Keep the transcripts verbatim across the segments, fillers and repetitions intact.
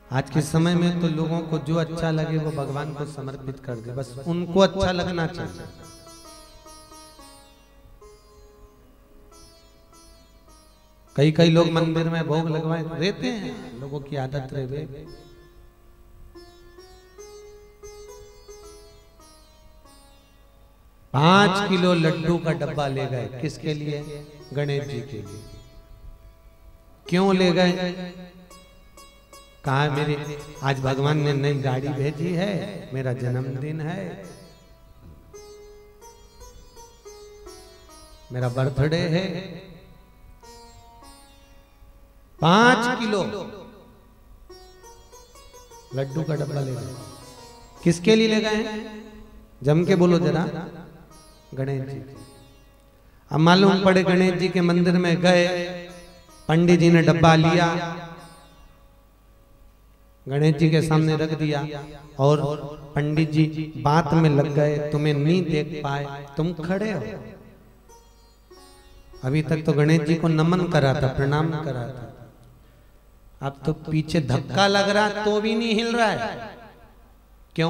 आज के समय में तो लोगों को जो अच्छा लगे वो भगवान को समर्पित कर दे, बस उनको अच्छा लगना चाहिए। कई कई लोग मंदिर में भोग लगवाए रहते हैं, लोगों की आदत रहे। पांच किलो लड्डू का डब्बा ले गए, किसके लिए? गणेश जी के लिए। क्यों ले गए? कहा मेरे आज भगवान ने नई गाड़ी भेजी है, मेरा जन्मदिन है, मेरा बर्थडे है। पांच किलो लड्डू का डब्बा ले गए। किसके लिए ले गए? जम के बोलो जरा। गणेश जी। अब मालूम पड़े गणेश जी के मंदिर में गए, पंडित जी ने डब्बा लिया, गणेश जी के सामने रख दिया और पंडित जी बात में लग गए, तुम्हें नहीं देख पाए, तुम खड़े हो। अभी तक तो गणेश जी को नमन करा था, प्रणाम करा था, अब तो पीछे धक्का लग रहा तो भी नहीं हिल रहा है। क्यों?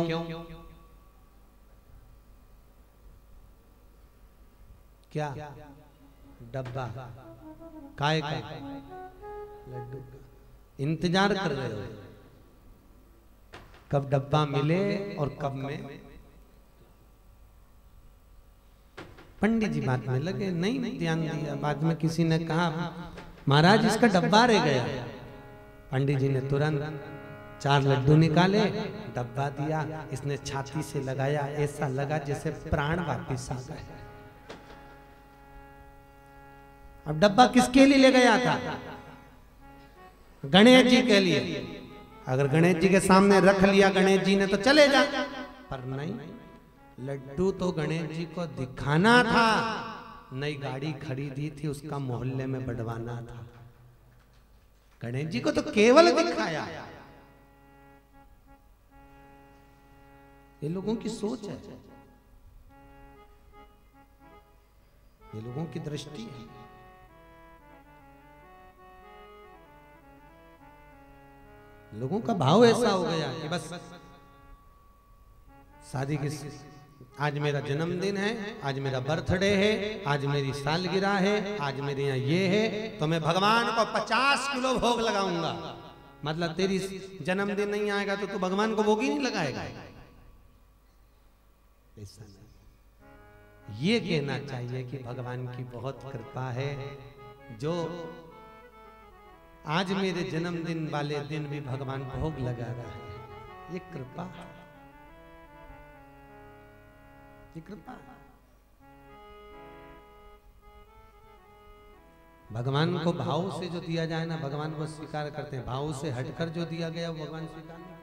क्या? डब्बा काय का? लड्डू का। इंतजार कर रहे हो कब डब्बा मिले और कब में। पंडित जी बात में लगे, नहीं ध्यान दिया। बाद में किसी ने कहा महाराज इसका डब्बा रह गया। पंडित जी ने तुरंत चार लड्डू निकाले, डब्बा दिया, इसने छाती से लगाया, ऐसा लगा जैसे प्राण वापिस आ गए। अब डब्बा किसके लिए ले गया था? गणेश जी के लिए। अगर गणेश जी के सामने रख लिया गणेश जी ने तो चलेगा, पर नहीं, लड्डू तो गणेश जी को दिखाना था। नई गाड़ी खरीदी थी, उसका मोहल्ले में बढ़वाना था। गणेश जी को तो केवल दिखाया। ये लोगों की सोच है, ये लोगों की दृष्टि है। लोगों का भाव ऐसा हो गया कि बस शादी की, आज मेरा जन्मदिन है, आज मेरा बर्थडे है, आज मेरी सालगिरह है, आज मेरे यहाँ ये है, तो मैं भगवान को पचास किलो भोग लगाऊंगा। मतलब तेरी जन्मदिन नहीं आएगा तो तू भगवान को भोग ही नहीं लगाएगा। ऐसा नहीं, ये कहना चाहिए कि भगवान की बहुत कृपा है, जो आज मेरे जन्मदिन वाले दिन भी भगवान भोग लगा रहा है। ये कृपा, ये कृपा। भगवान को भाव से जो दिया जाए ना, भगवान को स्वीकार करते हैं। भाव से हटकर जो दिया गया वो भगवान स्वीकार नहीं।